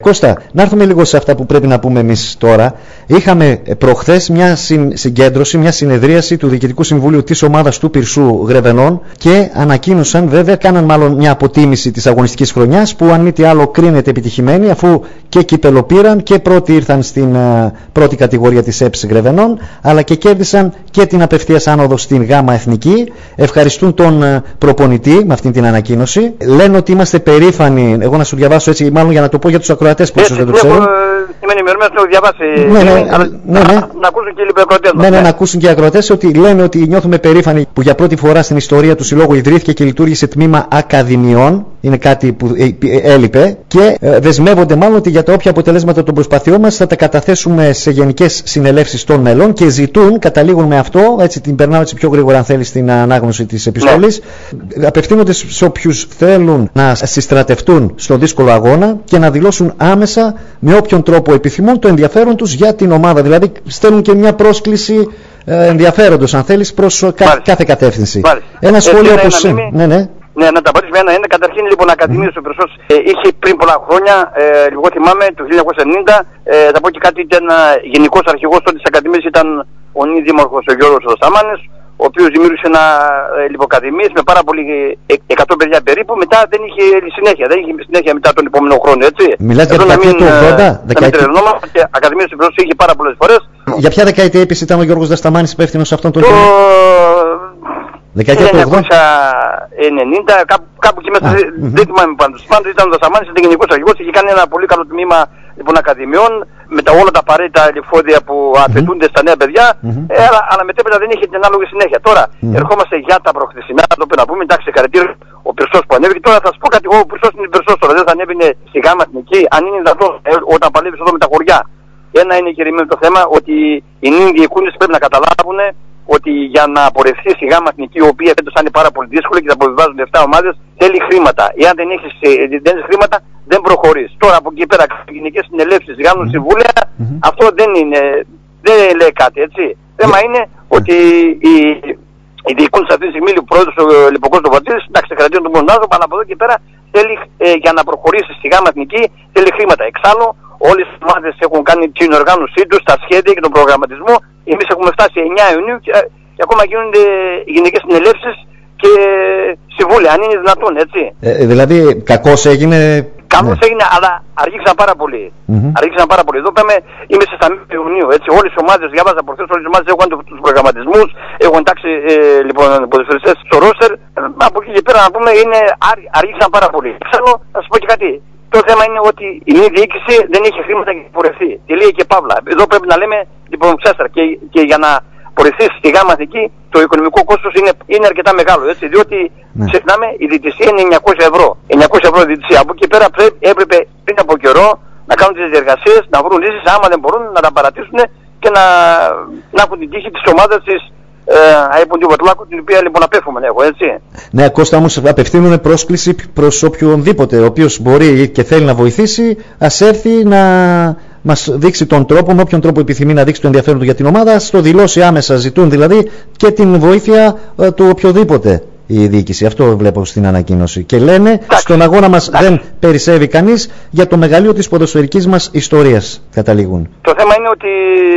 Κώστα, να έρθουμε λίγο σε αυτά που πρέπει να πούμε εμείς τώρα. Είχαμε προχθές μια συγκέντρωση, μια συνεδρίαση του Διοικητικού Συμβουλίου της ομάδας του Πυρσού Γρεβενών και ανακοίνωσαν, βέβαια, κάναν μάλλον μια αποτίμηση της αγωνιστικής χρονιάς που αν μη τι άλλο κρίνεται επιτυχημένη, αφού και κύπελο πήραν και πρώτοι ήρθαν στην πρώτη κατηγορία της ΕΠΣ Γρεβενών, αλλά και κέρδισαν και την απευθείας άνοδο στην ΓΑΜΑ Εθνική. Ευχαριστούν τον προπονητή με αυτή την ανακοίνωση. Λένε ότι είμαστε περήφανοι. Εγώ να σου διαβάσω έτσι, μάλλον για να το πω για τους ακροατές που ίσως δεν το ξέρουν. Είμαι ενημερωμένος, το έχω διαβάσει. Να ακούσουν και οι ακροατές μας. Ναι, να ακούσουν και οι ακροατές ότι λένε ότι νιώθουμε περήφανοι που για πρώτη φορά στην ιστορία του Συλλόγου ιδρύθηκε και λειτουργήσε τμήμα ακαδημιών. Είναι κάτι που έλειπε. Και δεσμεύονται μάλλον ότι για τα όποια αποτελέσματα των προσπαθειών μας θα τα καταθέσουμε σε γενικές συνελεύσεις των μελών και ζητούν, καταλήγουν με αυτό, έτσι την περνάω έτσι πιο γρήγορα αν θέλει στην ανάγνωση της επιστολής, απευθύνονται σε όποιους θέλουν να συστρατευτούν στο δύσκολο αγώνα και να δηλώσουν άμεσα με όποιον τρόπο επιθυμούν το ενδιαφέρον τους για την ομάδα. Δηλαδή στέλνουν και μια πρόσκληση ενδιαφέροντος, αν θέλεις, προς κάθε κατεύθυνση. Ένα σχόλιο όπως... Ναι, να τα απαντήσουμε ένα-ένα. Καταρχήν, λοιπόν, Ακαδημίες ο Πυρσός είχε πριν πολλά χρόνια, εγώ θυμάμαι, το 1990, θα πω και κάτι, ήταν γενικός αρχηγός τότε της Ακαδημίας, ήταν ο νυν δήμαρχος ο Γιώργος Σαμάνης, ο οποίος δημιούργησε ένα Ακαδημίες με πάρα πολύ 100 παιδιά περίπου. Μετά δεν είχε συνέχεια, μετά τον επόμενο χρόνο, έτσι. Μιλάτε για δεκαετία του 80? Ακαδημίες του Πυρσός είχε πάρα πολλές φορές. Για ποια δεκαετία επίσης ήταν ο Γιώργος Δασταμάνης υπεύθυνος σε αυτόν τον τομέα? Δεκαετία του 80? 1990, κάπου εκεί μέσα, δεν θυμάμαι πάντως. Πάντως ήταν ο Δασταμάνης, ήταν γενικός αρχηγός, είχε κάνει ένα πολύ καλό τμήμα λοιπόν ακαδημιών με όλα τα απαραίτητα εφόδια που απαιτούνται στα νέα παιδιά, αλλά μετέπειτα δεν είχε την ανάλογη συνέχεια. Τώρα ερχόμαστε για τα προχθεσινά, το οποίο να πούμε, εντάξει, χαρακτήριο ο Πυρσός που ανέβηκε. Τώρα θα σου πω κάτι, ο Πυρσός είναι Πυρσός τώρα, δεν θα ανέβαινε στη ΓΑΜΑ Εθνική, αν είναι δυνατόν όταν παλεύεις εδώ με τα χωριά. Ένα είναι κερδισμένο το θέμα ότι οι νυν διεκούντες πρέπει να καταλάβουν ότι για να απορρευθεί στη ΓΑΜΑ Εθνική, η οποία φέτος είναι πάρα πολύ δύσκολη και θα αποβιβάζουν 7 ομάδες, θέλει χρήματα. Εάν δεν έχεις χρήματα, δεν προχωρείς. Τώρα από εκεί πέρα, γενικές συνελεύσεις, κάνουν συμβούλια, αυτό δεν λέει κάτι, έτσι. Θέμα είναι ότι οι διοικούντες αυτή τη στιγμή, ο πρόεδρος ο Λιποκώστος Βατζίδης, εντάξει, κρατούν τον μόνο άνθρωπο, αλλά από εδώ και πέρα θέλει για να προχωρήσει στη ΓΑΜΑ Εθνική, θέλει χρήματα. Εξάλλου, όλες οι ομάδες έχουν κάνει την οργάνωσή τους, τα σχέδια και τον προγραμματισμό. Εμείς έχουμε φτάσει 9 Ιουνίου και ακόμα γίνονται γενικές συνελεύσεις και συμβούλια, αν είναι δυνατόν, έτσι. Δηλαδή, κακώς έγινε. Κακώς έγινε, αλλά αργήσαν πάρα πολύ. Αργήσαν πάρα πολύ. Εδώ είμαι στα μέσα Ιουνίου, έτσι. Όλες οι ομάδες, διάβαζα προχθές, όλες οι ομάδες έχουν τους προγραμματισμούς, έχουν εντάξει λοιπόν ποδοσφαιριστές στο ρόστερ. Από εκεί και πέρα να πούμε, αργήσαν πάρα πολύ. Ξέρω, να σου πω και κάτι. Το θέμα είναι ότι η νέα διοίκηση δεν έχει χρήματα για να πορευθεί. Τελεία και παύλα. Εδώ πρέπει να λέμε λοιπόν ξέστρα και για να πορευθεί στη ΓΑΜΑ Εθνική το οικονομικό κόστος είναι αρκετά μεγάλο. Έτσι, διότι ξεχνάμε η διαιτησία είναι 900 ευρώ. 900 ευρώ διαιτησία. Από εκεί πέρα έπρεπε πριν από καιρό να κάνουν τις διεργασίες, να βρουν λύσεις. Άμα δεν μπορούν να τα παρατήσουν και να έχουν την τύχη της ομάδας της από την Βατλάκου, την οποία λοιπόν απέφουμε, έτσι. Ναι, Κώστα, όμως απευθύνουν πρόσκληση προς οποιονδήποτε ο οποίος μπορεί και θέλει να βοηθήσει, ας έρθει να μας δείξει τον τρόπο, με όποιον τρόπο επιθυμεί να δείξει το ενδιαφέρον του για την ομάδα, στο δηλώσει άμεσα. Ζητούν δηλαδή και την βοήθεια του οποιοδήποτε η διοίκηση. Αυτό βλέπω στην ανακοίνωση. Και λένε, στον αγώνα μας δεν περισσεύει κανείς, για το μεγαλείο της ποδοσφαιρικής μας ιστορίας καταλήγουν. Το θέμα είναι ότι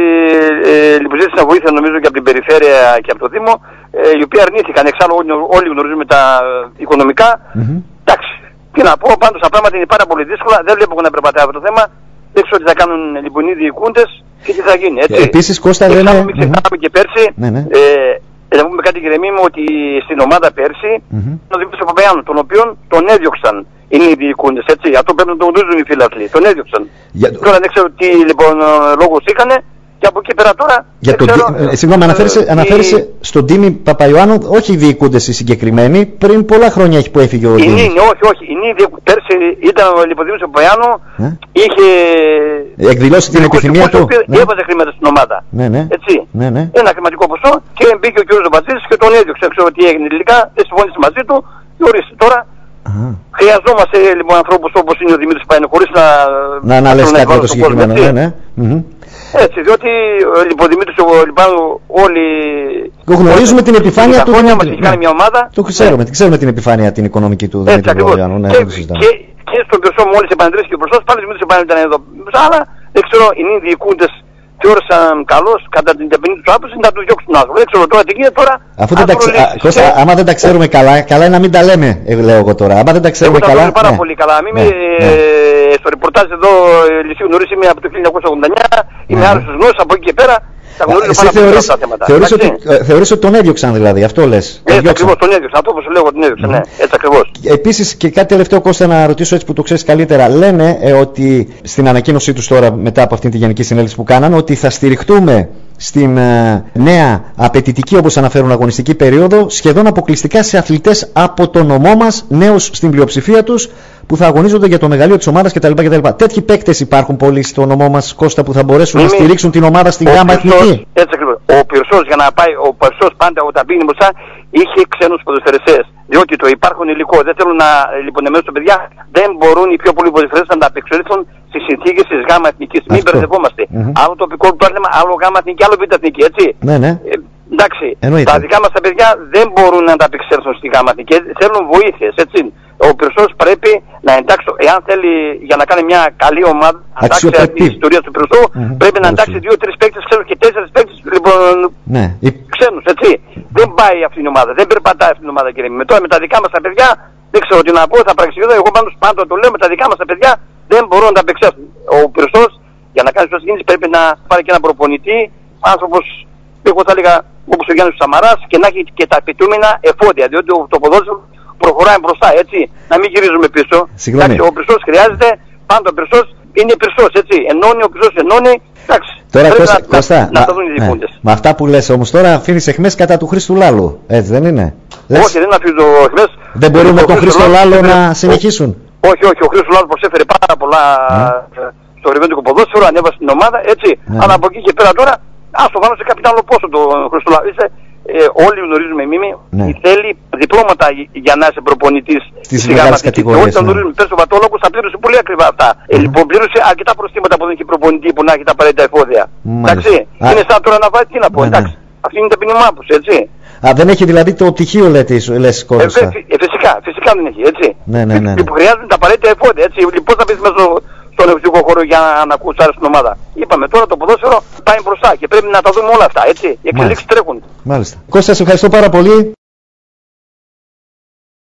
ζήτησαν βοήθεια νομίζω και από την περιφέρεια και από το Δήμο, οι οποίοι αρνήθηκαν. Εξάλλου όλοι γνωρίζουμε τα οικονομικά. Εντάξει, τι να πω, πάντως τα πράγματα είναι πάρα πολύ δύσκολα. Δεν βλέπω να περπατάει αυτό το θέμα. Δεν ξέρω τι θα κάνουν λοιπόν οι διοικούντες και τι θα γίνει, έτσι. Επίσης, Κώστα, λένε... Μην ξεχνάμε και πέρσι, να πούμε κάτι γκρεμή μου, ότι στην ομάδα πέρσι τον Δημήτρη Παπαγιάννου, τον οποίον τον έδιωξαν οι διοικούντες, έτσι. Αυτό πρέπει να το γνωρίζουν οι φίλαθλοι. Τον έδιωξαν. Τώρα δεν ξέρω τι λοιπόν λόγους είχανε. Και από εκεί πέρα τώρα. Συγγνώμη, αναφέρεσαι στον Τίμη Παπαϊωάννου, όχι οι διοικούντες οι συγκεκριμένοι, πριν πολλά χρόνια που έφυγε ο Τίμης. Όχι. Πέρσι ήταν ο Λιποδήμος Παπαϊωάννου, είχε εκδηλώσει την επιθυμία του. Έβαζε χρήματα στην ομάδα. Έτσι. Ένα χρηματικό ποσό και μπήκε ο κ. Βατζίδης και τον έδιωξε. Ξέρω τι έγινε τελικά, δεν συμφώνησε μαζί του και ορίστε τώρα. Χρειαζόμαστε λοιπόν ανθρώπους όπως είναι ο Δημήτρης Παπαϊωάννου, χωρίς να λες κάτι το συγκεκριμένο. Έτσι, διότι ο Λιποδημήτρης, όλοι γνωρίζουμε την επιφάνεια του. Κάνει μια ομάδα. Το ξέρουμε, ξέρουμε την επιφάνεια την οικονομική του Δημήτρη Γρηγοριάνου. Ναι, και στον Πυρσό μόλις επανεδρεύτηκε και ο Πυρσός, πάλι Δημήτρης Επανέλη ήταν εδώ. Αλλά δεν ξέρω, οι νέοι διοικούντες θεώρησαν καλός κατά την ταπεινή του άποψη να του διώξουν τον άνθρωπο. Δεν ξέρω τώρα τι γίνεται τώρα. Αφού δεν Κώστα, άμα δεν τα ξέρουμε καλά, καλά είναι να μην τα λέμε, λέω εγώ τώρα. Άμα δεν τα ξέρουμε καλά. Εγώ τα πάρα πολύ καλά. Στο ρεπορτάζ εδώ, Λυσίου Νωρίς, είμαι από το 1989, είμαι άρρωστος γνώσης από εκεί και πέρα. Τα γνωρίζω πάρα πολύ αυτά τα θέματα. Θεωρείς ότι τον έδιωξαν δηλαδή, αυτό λες? Έτσι ακριβώς, τον έδιωξαν. Αυτό όπως λέω, τον έδιωξαν, ναι, έτσι ακριβώς. Επίσης και κάτι τελευταίο, Κώστα, να ρωτήσω έτσι που το ξέρεις καλύτερα. Λένε ότι στην ανακοίνωσή τους τώρα, μετά από αυτή τη γενική συνέλευση που κάναν, ότι θα στηριχτούμε στην νέα απαιτητική, όπως αναφέρουν, αγωνιστική περίοδο σχεδόν αποκλειστικά σε αθλητές από το νομό μας, νέους στην πλειοψηφία τους, που θα αγωνίζονται για το μεγαλείο της ομάδας κτλ. Τέτοιοι παίκτες υπάρχουν πολλοί στο νομό μας, Κώστα, που θα μπορέσουν να στηρίξουν την ομάδα στην γάμα εθνική. Έτσι ακριβώς. Ο Πυρσός, για να πάει, ο Πυρσός πάντα όταν πήγαινε μπροστά είχε ξένους ποδοσφαιριστές. Διότι το υπάρχον υλικό δεν θέλουν να λιπονεμέσουν τα παιδιά, δεν μπορούν οι πιο πολλοί ποδοσφαιριστές να ανταπεξέλθουν στις συνθήκες της γάμα εθνικής. Μην μπερδευόμαστε. Άλλο τοπικό πρόβλημα, άλλο γάμα εθνική, άλλο β' εθνική, έτσι. Ναι. Εντάξει, τα δικά μας τα παιδιά δεν μπορούν να ανταπεξέλθουν στη γάμα εθνική, θέλουν βοήθειες, έτσι. Ο Πυρσός πρέπει να εντάξει, εάν θέλει για να κάνει μια καλή ομάδα, να εντάξει την ιστορία του Πυρσού, πρέπει να εντάξει 2-3 παίκτες ξένους και 4 παίκτες ξένους, έτσι. Δεν πάει αυτή η ομάδα, δεν περπατάει αυτή η ομάδα, κύριε. Με τα δικά μας τα παιδιά, δεν ξέρω τι να πω, θα παρεξηγηθώ. Εγώ πάντα το λέω, με τα δικά μας τα παιδιά δεν μπορούν να τα απεξέλθουν. Ο Πυρσός για να κάνει σωστή κίνηση πρέπει να πάρει και έναν προπονητή, άνθρωπος, εγώ θα έλεγα όπως ο Γιάννης Σαμαράς, και να έχει και τα απαιτούμενα εφόδια, διότι το ποδόσφαιρο προχωράει μπροστά, έτσι. Να μην γυρίζουμε πίσω. Εντάξει, ο Πυρσός χρειάζεται, πάντα ο Πυρσός είναι Πυρσός, έτσι. Ενώνει, ο Πυρσός ενώνει. Εντάξει. Τώρα Κώστα, να τα δουν οι διοικούντες. Με αυτά που λες όμως τώρα αφήνεις αιχμές κατά του Χρήστου Λάλου, έτσι δεν είναι? Όχι, δεν αφήνω το αιχμές. Δεν μπορούν με τον Χρήστο Λάλο να συνεχίσουν? Όχι, ο Χρήστος Λάλος προσέφερε πάρα πολλά στο ρημέντικο ποδόσφαιρο, ανέβασε την ομάδα, έτσι. Αλλά από εκεί και πέρα τώρα, ας το βάλω σε κάποιον άλλο πόσο το Χρήστο Λάλο. Όλοι γνωρίζουμε θέλει διπλώματα για να είσαι προπονητής στις μεγάλες κατηγορίες. Όλοι γνωρίζουμε, πέρσι ο Βατόλογος θα πλήρωσε πολύ ακριβά αυτά. Λοιπόν, πλήρωσε αρκετά προστήματα από τον εκεί προπονητή που να έχει τα απαραίτητα εφόδια. Εντάξει, είναι σαν τώρα να βάλει, τι να πω, εντάξει. Αυτή είναι η ταπεινή του, έτσι. Δεν έχει δηλαδή το πτυχίο, λες, Κώστα? Φυσικά δεν έχει, έτσι. Ναι. Που χρειάζονται τα απαραίτητα εφόδια, έτσι. Πώς θα πεις μέσα στον ευθυντικό χώρο για να ακούσει άρεσε την ομάδα? Είπαμε τώρα το ποδόσφαιρο πάει μπροστά και πρέπει να τα δούμε όλα αυτά, έτσι. Οι εξελίξεις τρέχουν. Μάλιστα. Κώστα, σε ευχαριστώ πάρα πολύ.